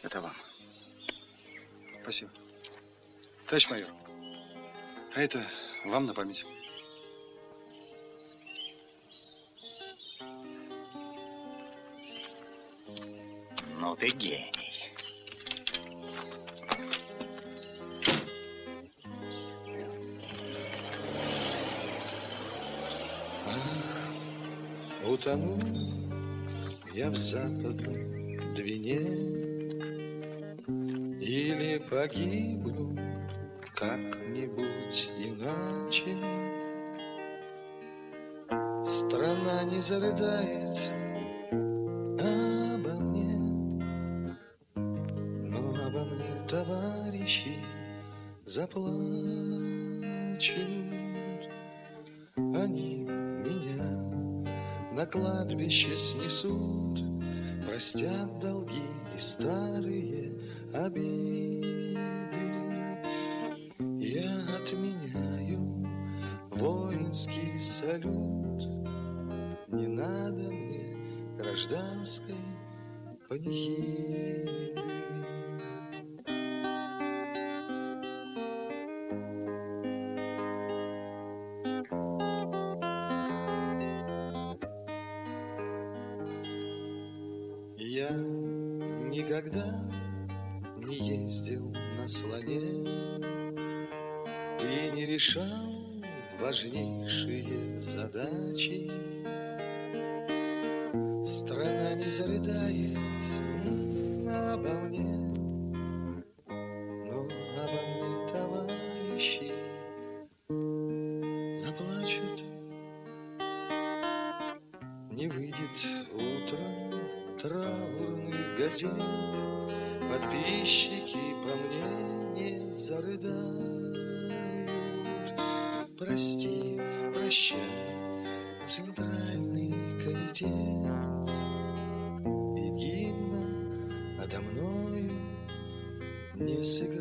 Это вам. Спасибо. Товарищ майор, а это вам на память. Ну ты гений. Утону я в западной Двине или погибну как-нибудь иначе. Страна не зарыдает обо мне, но обо мне товарищи заплачут. Они меня на кладбище снесут, простят долги и старые обиды. Я отменяю воинский салют. Не надо мне гражданской панихиды. Я никогда не ездил на слоне и не решал важнейшие задачи. Страна не зарыдает обо мне, но обо мне товарищи заплачут. Не выйдет утром траурных газет, подписчики по мне не зарыдают. Прости, прощай, Центральный комитет, и гимна надо мною не сыграть.